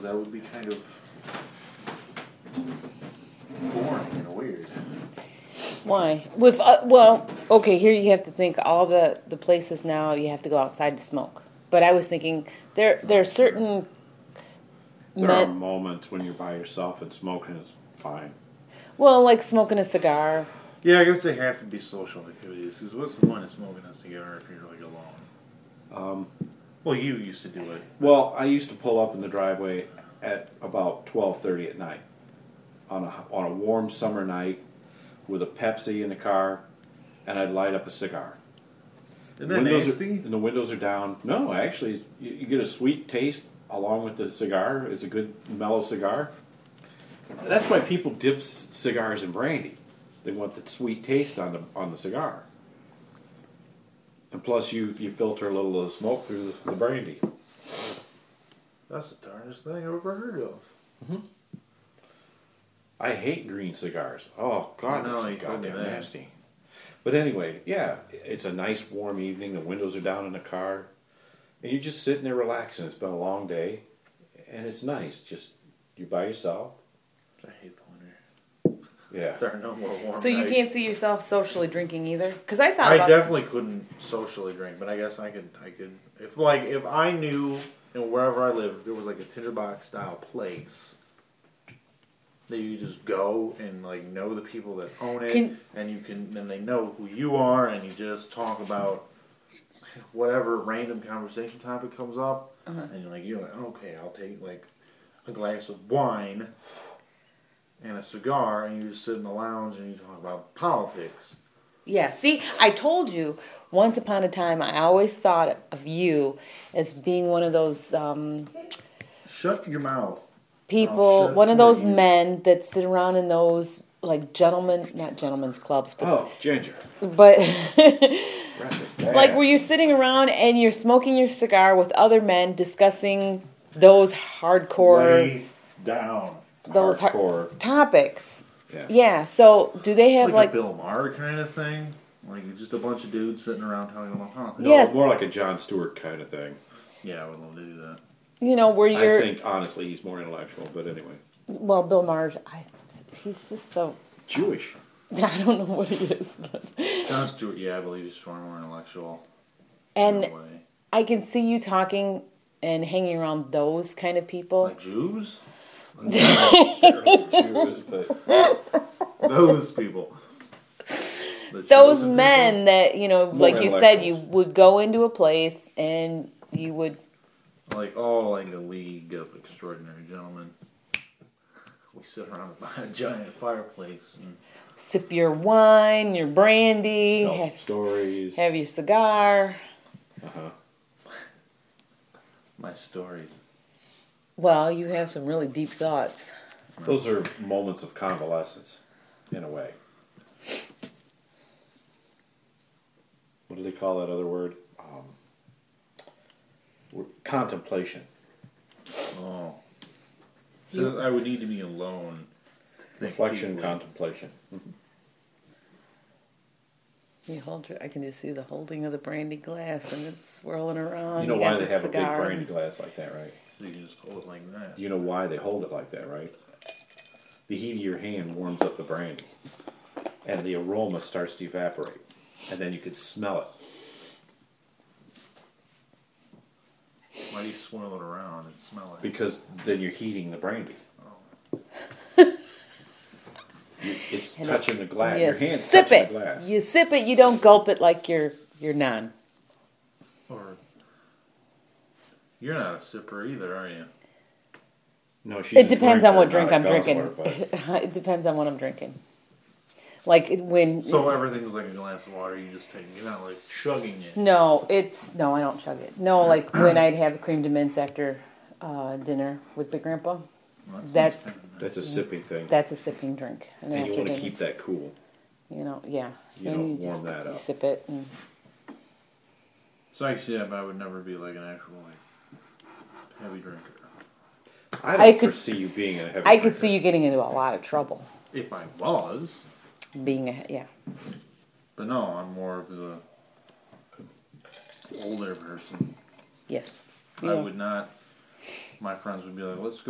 That would be kind of boring and weird. Why? Okay, here you have to think all the places now you have to go outside to smoke. But I was thinking there are certain There are moments when you're by yourself and smoking is fine. Well, like smoking a cigar. Yeah, I guess they have to be social activities. Because what's the point of smoking a cigar if you're like alone? Well, you used to do it. Well, I used to pull up in the driveway at about 12:30 at night on a warm summer night with a Pepsi in the car, and I'd light up a cigar. Isn't that nasty? And the windows are down. No, actually, you get a sweet taste along with the cigar. It's a good mellow cigar. That's why people dip cigars in brandy. They want the sweet taste on the cigar. And plus, you filter a little of the smoke through the brandy. That's the darndest thing I've ever heard of. Mm-hmm. I hate green cigars. Oh, God, No, they're you told me goddamn that. nasty. But anyway, yeah, it's a nice warm evening. The windows are down in the car. And you're just sitting there relaxing. It's been a long day. And it's nice. Just, you're by yourself. I hate the winter. Yeah. There are no more warm So you nights. can't see yourself socially drinking either? Because I thought I about definitely couldn't socially drink, but I guess I could. If I knew, wherever I lived, there was like a tinderbox style place that you just go and like know the people that own it, and they know who you are, and you just talk about whatever random conversation topic comes up, and you're like, okay, I'll take like a glass of wine and a cigar, and you just sit in the lounge and you talk about politics. Yeah, see, I told you, once upon a time, I always thought of you as being one of those Shut your mouth. people, shut one of your those ears. men that sit around in those, like, not gentlemen's clubs, but, Oh, ginger. but Rat is bad. like where you're sitting around and you're smoking your cigar with other men discussing those hardcore, Way down. those Hardcore. topics. Yeah. Yeah, so do they have, Like a Bill Maher kind of thing? Like just a bunch of dudes sitting around talking about politics? No, Yes. more like a Jon Stewart kind of thing. Yeah, I would love to do that. where you're... I think, honestly, he's more intellectual, but anyway. Well, Bill Maher, he's just so... Jewish. I don't know what he is. But. Jon Stewart, yeah, I believe he's far more intellectual. And in a way. I can see you talking and hanging around those kind of people. Like Jews? Not necessarily Jews, but Those people. The Those chosen men that, like you said, you intellectuals. would go into a place and you would... people. Like a league of extraordinary gentlemen. We sit around a giant fireplace and sip your wine, your brandy, tell some stories. have your cigar. my stories. Well, you have some really deep thoughts. Those are moments of convalescence, in a way. What do they call that other word? Contemplation. Oh. So I would need to be alone. to think Reflection, deeply. contemplation. I can just see the holding of the brandy glass and it's swirling around. You know got why the they have cigar. a big brandy glass like that, right? So you can just hold it like that. You know why they hold it like that, right? The heat of your hand warms up the brandy, and the aroma starts to evaporate, and then you could smell it. Why do you swirl it around and smell it? Because then you're heating the brandy. It's And touching the glass. You Your hand's sip touching it. the glass. You sip it. You don't gulp it like your non. Or you're not a sipper either, are you? No, she's It a depends on what drinker, drink not I'm a drinking. guzzler, but It depends on what I'm drinking. Like when. So everything's like a glass of water. You just take it. You're not like chugging it. No, I don't chug it. No, like when I'd have cream de mints after dinner with Big Grandpa. Well, That- sounds kinda nice. that's a sipping thing. That's a sipping drink. And you after want to dinner, keep that cool. Yeah. You and don't you warm that you up. sip it. And, So actually, yeah, but I would never be like an actual like heavy drinker. I don't I could- foresee you being a heavy I could drinker. see you getting into a lot of trouble. If I was, Yeah. but no, I'm more of the older person. Yes. I would not. My friends would be like, "Let's go."